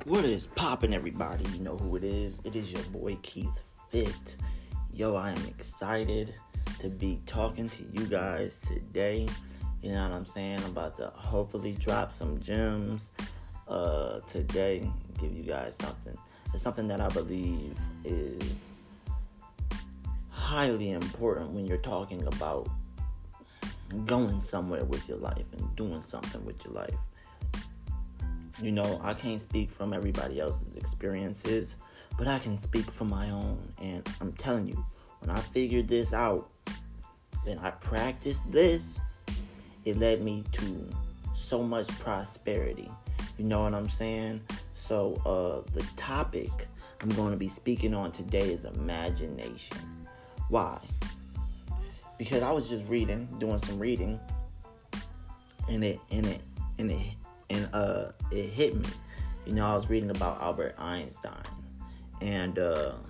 What is poppin', everybody? You know who it is. It is your boy Keith Fit. Yo, I am excited to be talking to you guys today. You know what I'm saying? I'm about to hopefully drop some gems today. Give you guys something. It's something that I believe is highly important when you're talking about going somewhere with your life and doing something with your life. You know, I can't speak from everybody else's experiences, but I can speak from my own. And I'm telling you, when I figured this out and I practiced this, it led me to so much prosperity. You know what I'm saying? So the topic I'm going to be speaking on today is imagination. Why? Because I was just doing some reading, and it hit me. You know, I was reading about Albert Einstein and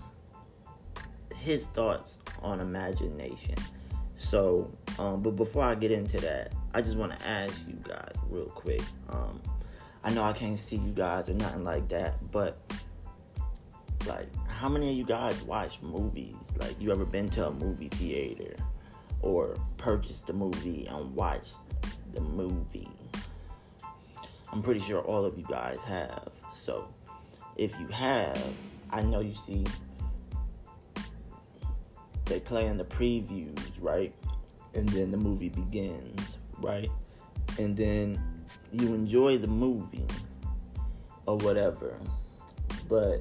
his thoughts on imagination. So, but before I get into that, I just want to ask you guys real quick. I know I can't see you guys or nothing like that, but like, how many of you guys watch movies? Like, you ever been to a movie theater or purchased a movie and watched the movie? I'm pretty sure all of you guys have. So, if you have, I know you see they play in the previews, right? And then the movie begins, right? And then you enjoy the movie or whatever. But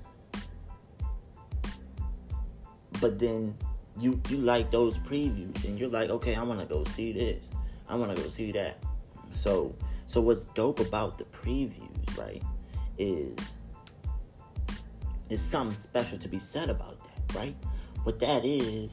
then you like those previews and you're like, okay, I want to go see this. I want to go see that. So what's dope about the previews, right, is something special to be said about that, right? What that is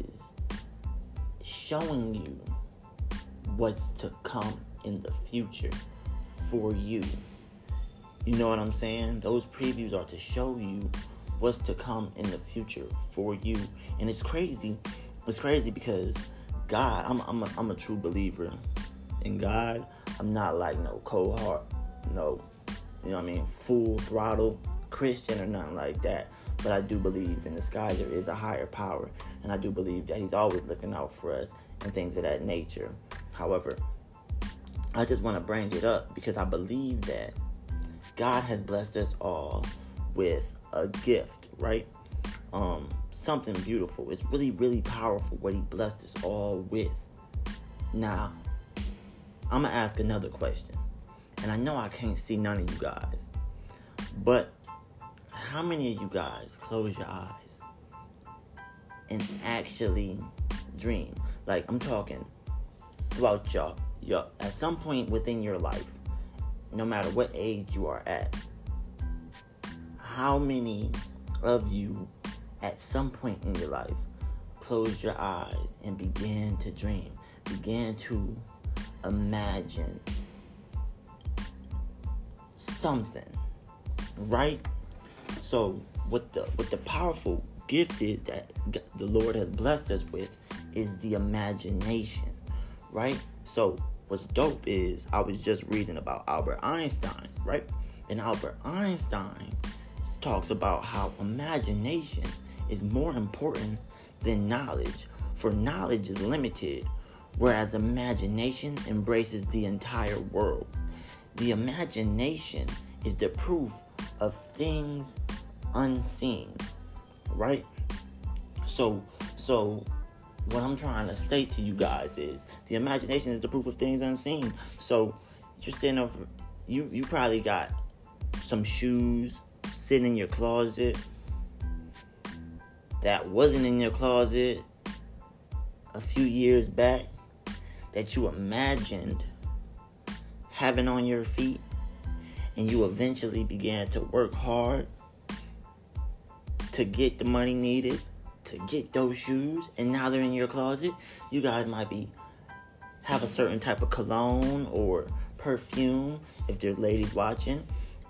showing you what's to come in the future for you. You know what I'm saying? Those previews are to show you what's to come in the future for you. And it's crazy. It's crazy because God, I'm a true believer in God. I'm not like no cold heart, no, you know what I mean, full throttle Christian or nothing like that. But I do believe in the sky there is a higher power. And I do believe that he's always looking out for us and things of that nature. However, I just want to bring it up because I believe that God has blessed us all with a gift, right? Something beautiful. It's really, really powerful what he blessed us all with. Now, I'm going to ask another question. And I know I can't see none of you guys. But how many of you guys close your eyes and actually dream? Like, I'm talking throughout your at some point within your life, no matter what age you are at, how many of you at some point in your life closed your eyes and began to dream, began to imagine something, right? So what the powerful gift is that the Lord has blessed us with is the imagination, right? So what's dope is I was just reading about Albert Einstein, right? And Albert Einstein talks about how imagination is more important than knowledge, for knowledge is limited, whereas imagination embraces the entire world. The imagination is the proof of things unseen, right? So what I'm trying to state to you guys is the imagination is the proof of things unseen. So you're sitting over, you probably got some shoes sitting in your closet that wasn't in your closet a few years back that you imagined having on your feet, and you eventually began to work hard to get the money needed to get those shoes, and now they're in your closet. You guys might have a certain type of cologne or perfume, if there's ladies watching,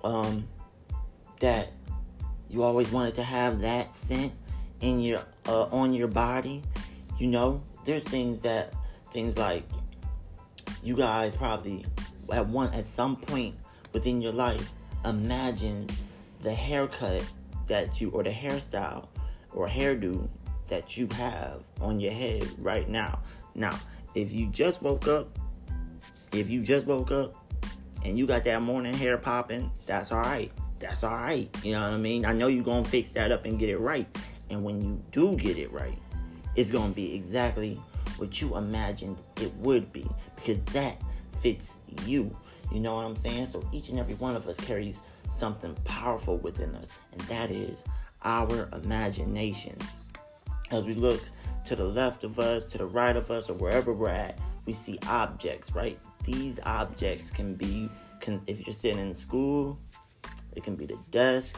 that you always wanted to have that scent in your on your body. You know, there's things like you guys probably at some point within your life imagine the haircut or the hairstyle or hairdo that you have on your head right now. Now, if you just woke up and you got that morning hair popping, that's all right. You know what I mean? I know you're going to fix that up and get it right. And when you do get it right, it's going to be exactly what you imagined it would be, because that fits you. You know what I'm saying? So each and every one of us carries something powerful within us, and that is our imagination. As we look to the left of us, to the right of us, or wherever we're at, we see objects, right? These objects can be, if you're sitting in school, it can be the desk.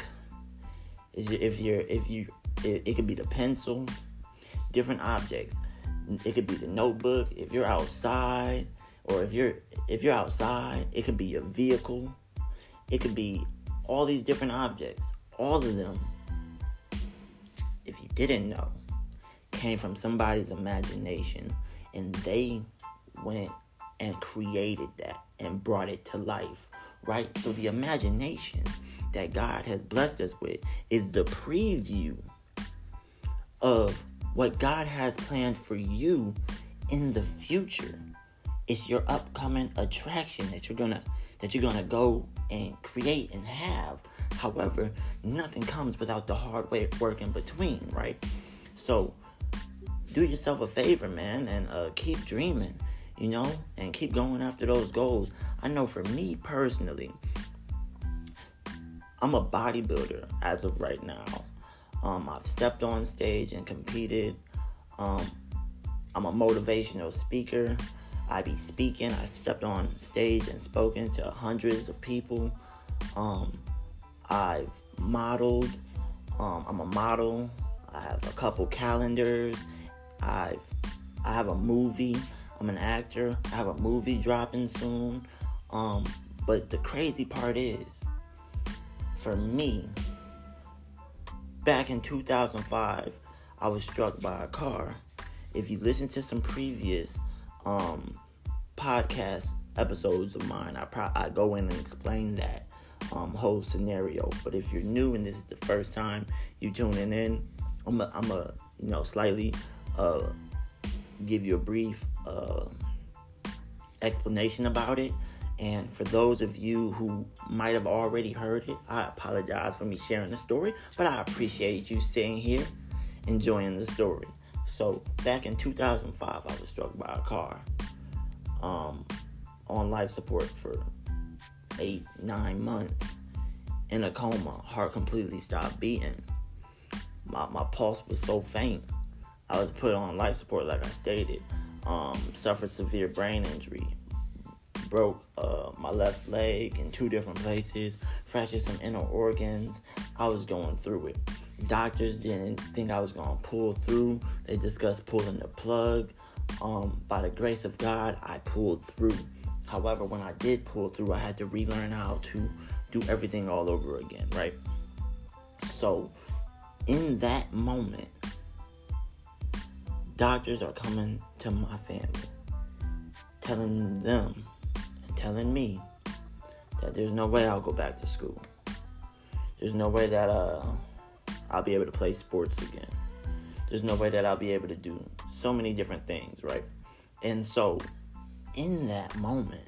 It could be the pencil. Different objects. It could be the notebook. If you're outside, or if you're outside, it could be your vehicle. It could be all these different objects. All of them, if you didn't know, came from somebody's imagination, and they went and created that and brought it to life, right? So the imagination that God has blessed us with is the preview of what God has planned for you in the future. It's your upcoming attraction that you're gonna go and create and have. However, nothing comes without the hard work in between, right? So do yourself a favor, man, and keep dreaming, and keep going after those goals. I know for me personally, I'm a bodybuilder as of right now. I've stepped on stage and competed. I'm a motivational speaker. I be speaking. I've stepped on stage and spoken to hundreds of people. I've modeled. I'm a model. I have a couple calendars. I have a movie. I'm an actor. I have a movie dropping soon. But the crazy part is, for me, back in 2005, I was struck by a car. If you listen to some previous podcast episodes of mine, I go in and explain that whole scenario. But if you're new and this is the first time you tuning in, I'm a slightly give you a brief explanation about it. And for those of you who might have already heard it, I apologize for me sharing the story, but I appreciate you sitting here enjoying the story. So back in 2005, I was struck by a car on life support for 8-9 months in a coma. Heart completely stopped beating. My pulse was so faint. I was put on life support, like I stated. Suffered severe brain injury. Broke my left leg in 2 different places. Fractured some inner organs. I was going through it. Doctors didn't think I was going to pull through. They discussed pulling the plug. By the grace of God, I pulled through. However, when I did pull through, I had to relearn how to do everything all over again, right? So, in that moment, doctors are coming to my family, telling them and telling me that there's no way I'll go back to school. There's no way that I'll be able to play sports again. There's no way that I'll be able to do so many different things, right? And so, in that moment,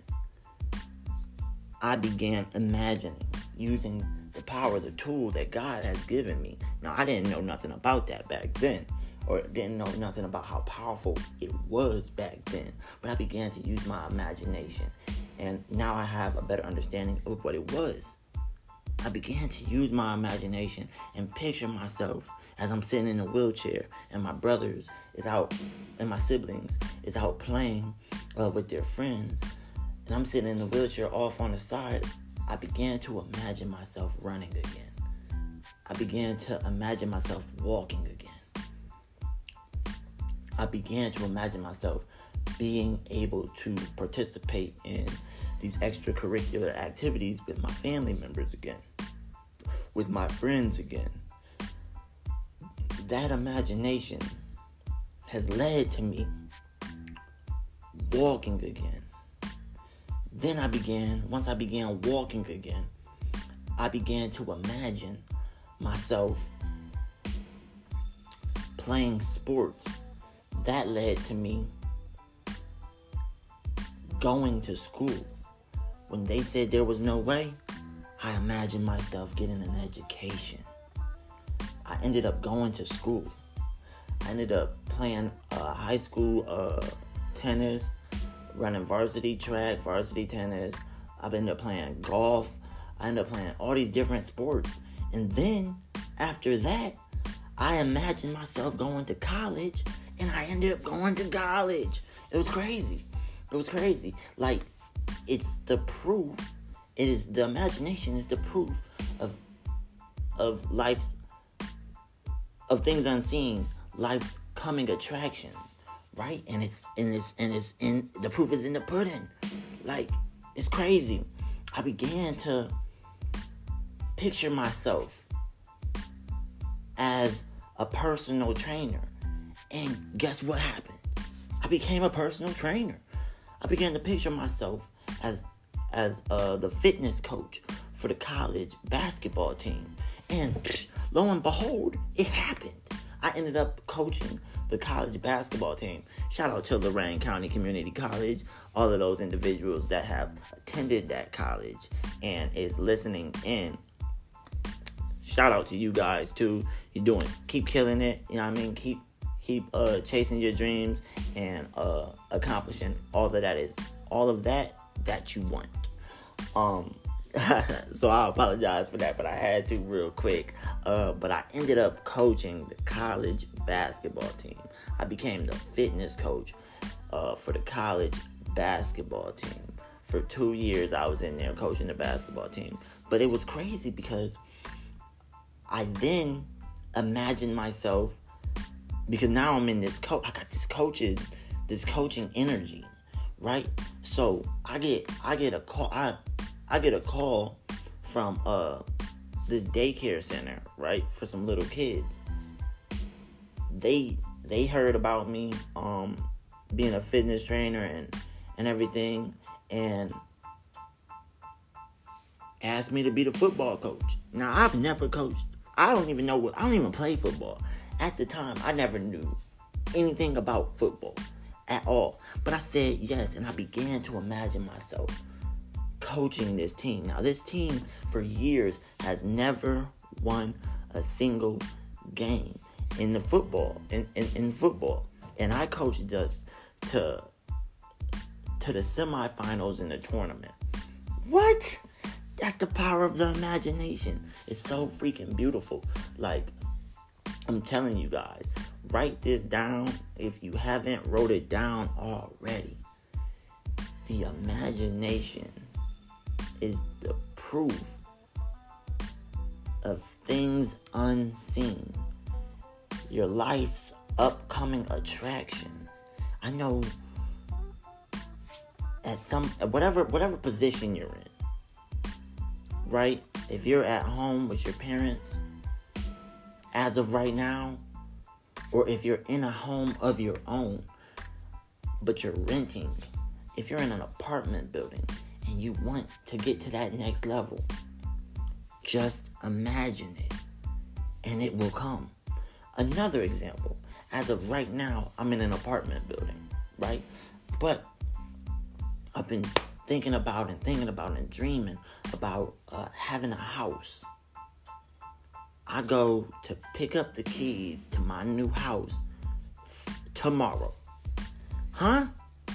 I began imagining, using the power, the tool that God has given me. Now, I didn't know nothing about that back then, or didn't know nothing about how powerful it was back then. But I began to use my imagination, and now I have a better understanding of what it was. I began to use my imagination and picture myself as I'm sitting in a wheelchair, and my brothers is out, and my siblings is out playing with their friends, and I'm sitting in the wheelchair off on the side. I began to imagine myself running again. I began to imagine myself walking again. I began to imagine myself being able to participate in these extracurricular activities with my family members again, with my friends again. That imagination has led to me walking again. Then once I began walking again, I began to imagine myself playing sports. That led to me going to school. When they said there was no way, I imagined myself getting an education. I ended up going to school. I ended up playing high school tennis, running varsity track, varsity tennis. I've ended up playing golf. I ended up playing all these different sports. And then, after that, I imagined myself going to college, and I ended up going to college. It was crazy. Like, it's the proof. The imagination is the proof of life's, of things unseen, life's coming attractions, right? And the proof is in the pudding. Like, it's crazy. I began to picture myself as a personal trainer. And guess what happened? I became a personal trainer. I began to picture myself as the fitness coach for the college basketball team. And lo and behold, it happened. I ended up coaching the college basketball team. Shout out to Lorain County Community College, all of those individuals that have attended that college and is listening in. Shout out to you guys too. Keep killing it. You know what I mean? Keep chasing your dreams and accomplishing all of that you want. So I apologize for that, but I had to real quick. But I ended up coaching the college basketball team. I became the fitness coach for the college basketball team. For 2 years, I was in there coaching the basketball team. But it was crazy because I then imagined myself, because now I'm in this I got this coaching energy, right? So I get a call. I get a call from this daycare center, right, for some little kids. They heard about me being a fitness trainer and everything, and asked me to be the football coach. Now, I've never coached. I don't even play football. At the time, I never knew anything about football at all. But I said yes, and I began to imagine myself coaching this team. Now, this team for years has never won a single game in the football, in football. And I coached us to the semifinals in the tournament. What? That's the power of the imagination. It's so freaking beautiful. Like, I'm telling you guys, write this down if you haven't wrote it down already. The imagination is the proof of things unseen. Your life's upcoming attractions. I know at whatever position you're in, right? If you're at home with your parents, as of right now, or if you're in a home of your own, but you're renting, if you're in an apartment building and you want to get to that next level, just imagine it and it will come. Another example, as of right now, I'm in an apartment building, right? But I've been thinking about and dreaming about having a house. I go to pick up the keys to my new house tomorrow. Huh?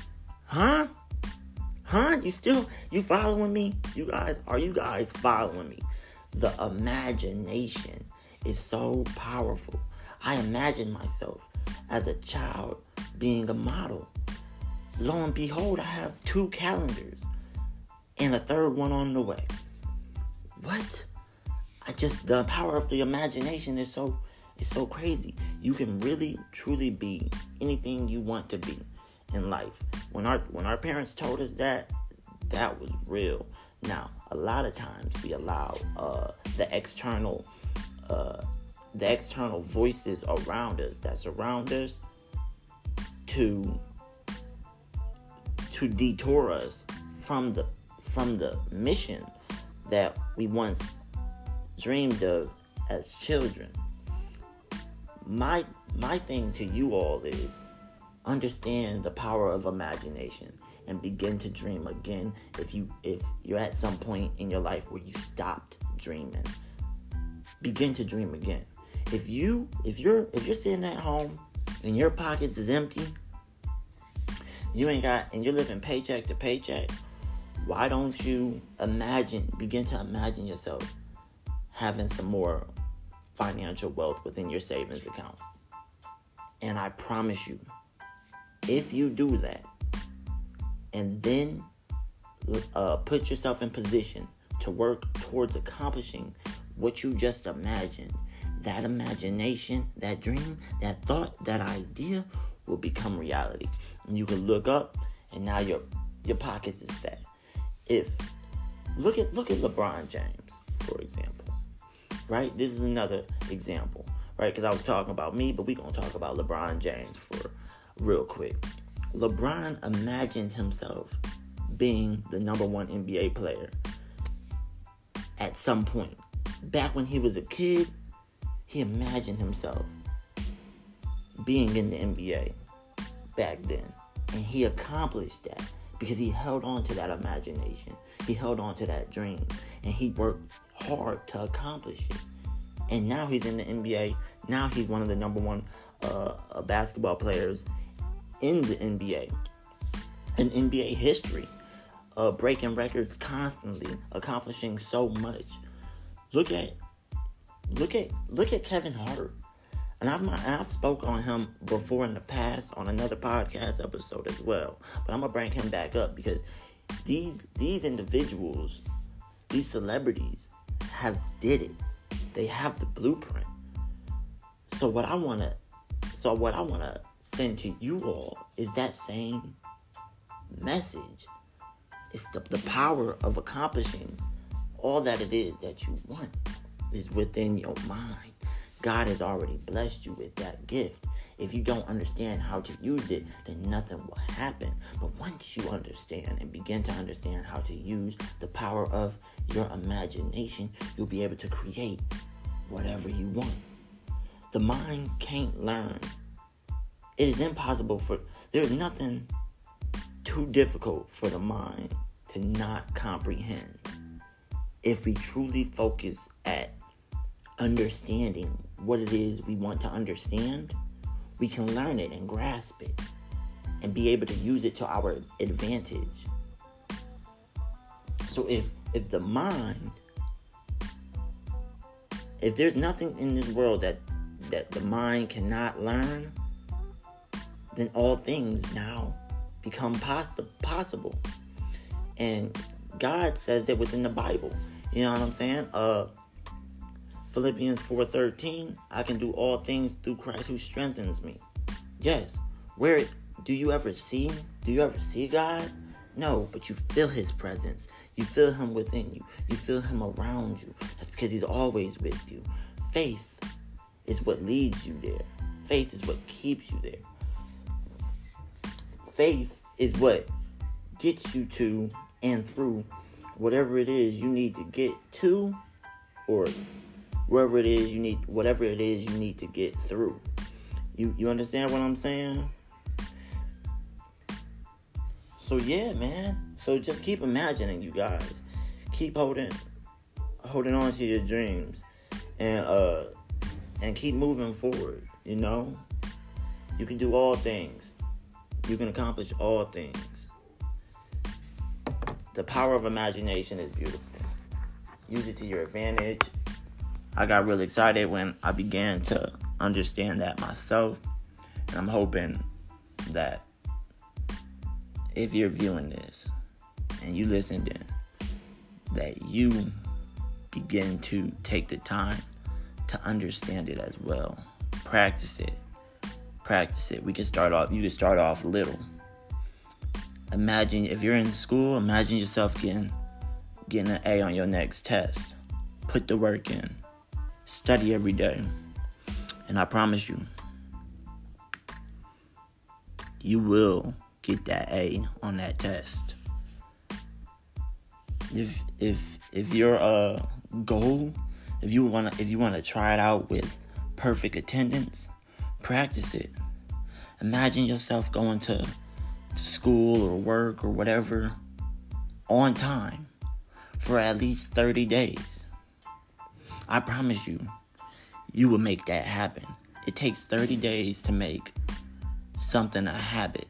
You following me? Are you guys following me? The imagination is so powerful. I imagine myself as a child being a model. Lo and behold, I have 2 calendars and a third one on the way. What? The power of the imagination is so crazy. You can really, truly be anything you want to be in life. When our parents told us that was real. Now, a lot of times we allow the external voices around us that surround us to detour us from the mission that we once dreamed of as children. My thing to you all is understand the power of imagination and begin to dream again. If you're at some point in your life where you stopped dreaming, begin to dream again. If you're sitting at home and your pockets is empty, and you're living paycheck to paycheck, why don't you begin to imagine yourself having some more financial wealth within your savings account? And I promise you, if you do that, and then put yourself in position to work towards accomplishing what you just imagined, that imagination, that dream, that thought, that idea will become reality. And you can look up, and now your pockets is fat. Look at LeBron James, for example, right? This is another example, right? Because I was talking about me, but we're going to talk about LeBron James for real quick. LeBron imagined himself being the number one NBA player at some point. Back when he was a kid, he imagined himself being in the NBA back then. And he accomplished that because he held on to that imagination. He held on to that dream. And he worked hard to accomplish it. And now he's in the NBA. Now he's one of the number one basketball players in the NBA. In NBA history. Breaking records constantly. Accomplishing so much. Look at Kevin Hart. And I've spoke on him before in the past on another podcast episode as well. But I'm going to bring him back up because these individuals, these celebrities have did it. They have the blueprint. So what I want to send to you all is that same message. It's the power of accomplishing all that it is that you want is within your mind. God has already blessed you with that gift. If you don't understand how to use it, then nothing will happen. But once you understand and begin to understand how to use the power of your imagination, you'll be able to create whatever you want. The mind can't learn. It is impossible there's nothing too difficult for the mind to not comprehend. If we truly focus at understanding what it is we want to understand, we can learn it and grasp it and be able to use it to our advantage. So if the mind, if there's nothing in this world that the mind cannot learn, then all things now become possible. And God says it within the Bible. You know what I'm saying? Philippians 4:13, I can do all things through Christ who strengthens me. Yes. Do you ever see God? No, but you feel his presence. You feel him within you. You feel him around you. That's because he's always with you. Faith is what leads you there. Faith is what keeps you there. Faith is what gets you to and through whatever it is you need to get to, or whatever it is you need to get through. You understand what I'm saying? So yeah, man. So just keep imagining, you guys. Keep holding on to your dreams, and keep moving forward. You know, you can do all things. You can accomplish all things. The power of imagination is beautiful. Use it to your advantage. I got really excited when I began to understand that myself. And I'm hoping that if you're viewing this and you listened in, that you begin to take the time to understand it as well. Practice it. You can start off little. Imagine if you're in school, imagine yourself getting an A on your next test. Put the work in. Study every day. And I promise you, you will get that A on that test. If your goal If you wanna try it out with perfect attendance, practice it. Imagine yourself going to school or work or whatever on time for at least 30 days. I promise you will make that happen. It takes 30 days to make something a habit.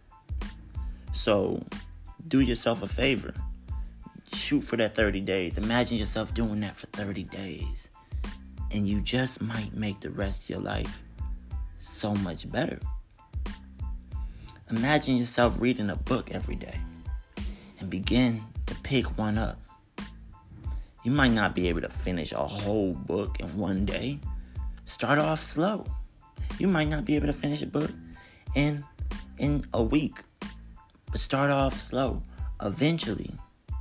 So do yourself a favor. Shoot for that 30 days. Imagine yourself doing that for 30 days. And you just might make the rest of your life so much better. Imagine yourself reading a book every day and begin to pick one up. You might not be able to finish a whole book in one day. Start off slow. You might not be able to finish a book in a week. But start off slow. Eventually,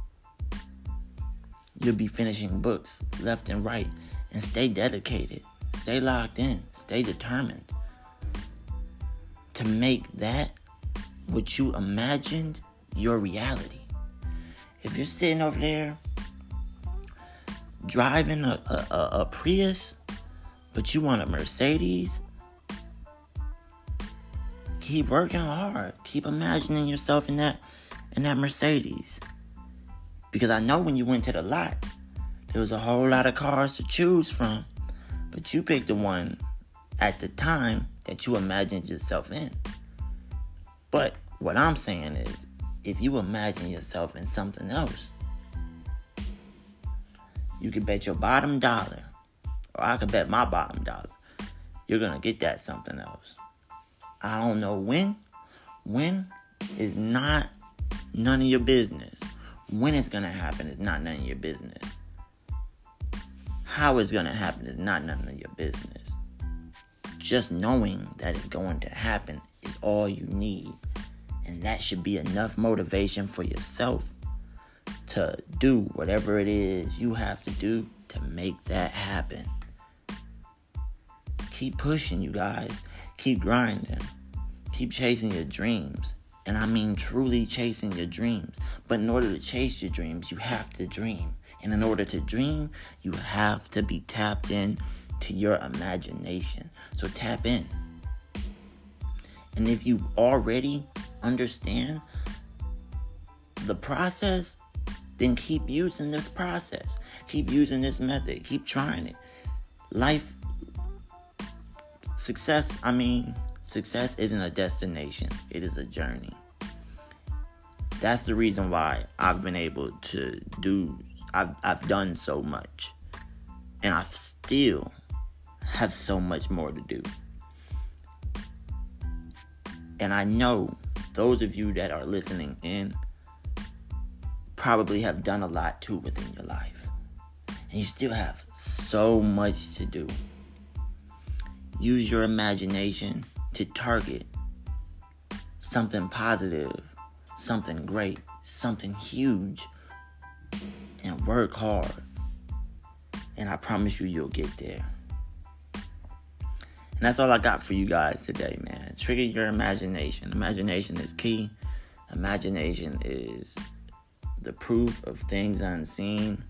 you'll be finishing books left and right. And stay dedicated. Stay locked in. Stay determined to make that what you imagined your reality. If you're sitting over there driving a Prius, but you want a Mercedes, keep working hard. Keep imagining yourself in that Mercedes. Because I know when you went to the lot, there was a whole lot of cars to choose from, but you picked the one at the time that you imagined yourself in. But what I'm saying is, if you imagine yourself in something else, you can bet your bottom dollar, or I can bet my bottom dollar, you're going to get that something else. I don't know when. When is not none of your business. When it's going to happen is not none of your business. How it's going to happen is not none of your business. Just knowing that it's going to happen is all you need. And that should be enough motivation for yourself to do whatever it is you have to do to make that happen. Keep pushing, you guys. Keep grinding. Keep chasing your dreams. And I mean truly chasing your dreams. But in order to chase your dreams, you have to dream. And in order to dream, you have to be tapped in to your imagination. So tap in. And if you already understand the process, then keep using this process. Keep using this method. Keep trying it. Success isn't a destination. It is a journey. That's the reason why I've been able to I've done so much. And I still have so much more to do. And I know those of you that are listening in probably have done a lot too within your life. And you still have so much to do. Use your imagination to target something positive, something great, something huge, and work hard. And I promise you'll get there. And that's all I got for you guys today, man. Trigger your imagination. Imagination is key. Imagination is the proof of things unseen.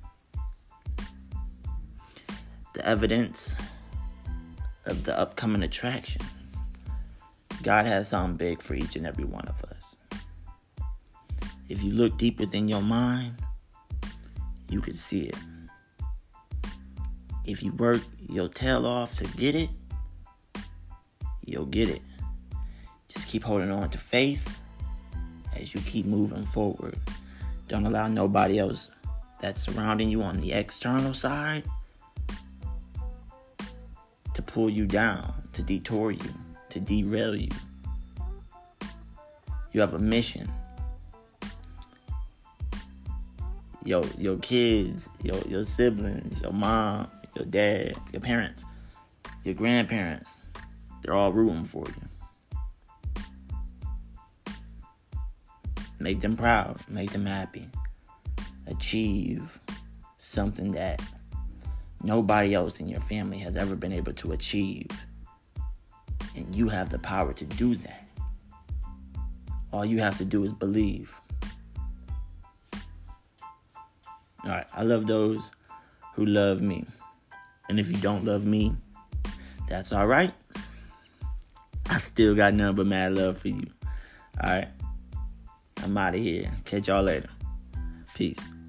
The evidence of the upcoming attractions. God has something big for each and every one of us. If you look deep within your mind, you can see it. If you work your tail off to get it, you'll get it. Just keep holding on to faith as you keep moving forward. Don't allow nobody else that's surrounding you on the external side to pull you down, to detour you, to derail you. You have a mission. Your kids, your siblings, your mom, your dad, your parents, your grandparents, they're all rooting for you. Make them proud. Make them happy. Achieve something that nobody else in your family has ever been able to achieve. And you have the power to do that. All you have to do is believe. Alright, I love those who love me. And if you don't love me, that's all right. I still got nothing but mad love for you. All right. I'm out of here. Catch y'all later. Peace.